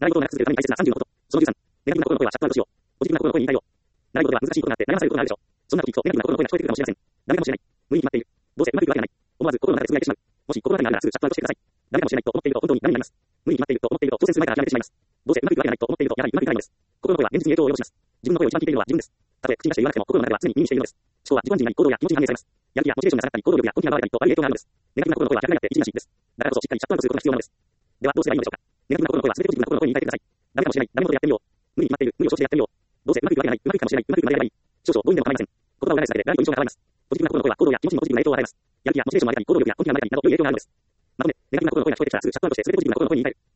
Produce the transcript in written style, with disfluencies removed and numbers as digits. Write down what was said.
習い事を長く続けるために大切な30のこと。その13、ネガティブな心の声はシャットアウトしよう。ポジティブな心の声に言い換えよう。習い事では難しいことがあって悩まされることがあるでしょう。そんな時きっとネガティブな心の声が聞こえてくるかもしれません。ダメかもしれない。無理に決まっている。どうせうまくいくわけがない。思わず心の中でつぶやいてしまう。もし心当たりがあるならすぐシャットアウトしてください。ダメかもしれないと思っていると本当にダメになります。無理に決まっていると思っていると当然する前から諦めてしまいます。どうせうまくいくわけがないと思っているとやはりうまくいかないのです。心の声は現実に影響を及ぼします。自分の声を一番聞いているのは自分です。たとえ口に出して言わなくても心の中では常に耳にしているのです。思考は自己暗示になり行動や気持ちに反映されます。やる気やモチベーションが下がったり行動力や根気が奪われたりと悪い影響があるのです。ネガティブな心の声は逆になって一時なしです。だからこそしっかりシャットアウトすることが必要なのです。ではどうすればいいのでしょうか。ネガティブな心の声は全てポジティブな心の声に言い換えてください。ダメかもしれない。ダメ元でやってみよう。無理に決まっている。無理を承知でやってみよう。どうせうまくいくわけがない。うまくいくかもしれない。うまくいくまでやればいい。少々強引でも構いません。言葉を裏返すだけで何と印象が変わります。ポジティブな心の声は行動や気持ちにポジティブな影響を与えます。やる気やモチベーションを上げたり行動力や根気が生まれたりなど良い影響があるのです。まとめ、ネガティブな心の声が聞こえてきたらすぐシャットアウトして全てポジティブな心の声に言い換える。